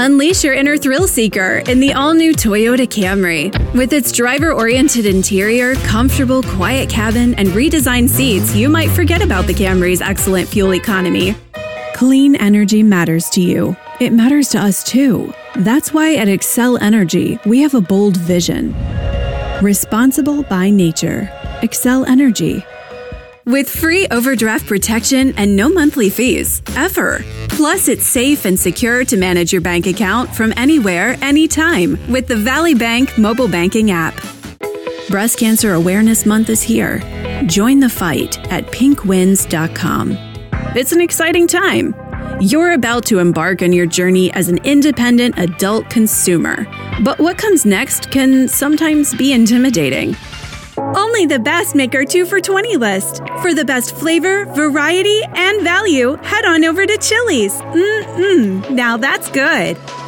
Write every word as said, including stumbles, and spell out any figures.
Unleash your inner thrill seeker in the all-new Toyota Camry. With its driver-oriented interior, comfortable, quiet cabin, and redesigned seats, you might forget about the Camry's excellent fuel economy. Clean energy matters to you. It matters to us too. That's why at Xcel Energy, we have a bold vision. Responsible by nature. Xcel Energy. With free overdraft protection and no monthly fees, ever. Plus, it's safe and secure to manage your bank account from anywhere, anytime with the Valley Bank mobile banking app. Breast Cancer Awareness Month is here. Join the fight at pink wins dot com. It's an exciting time. You're about to embark on your journey as an independent adult consumer. But what comes next can sometimes be intimidating. Only the best make our two for twenty list. For the best flavor, variety, and value, head on over to Chili's. Mm-mm, now that's good.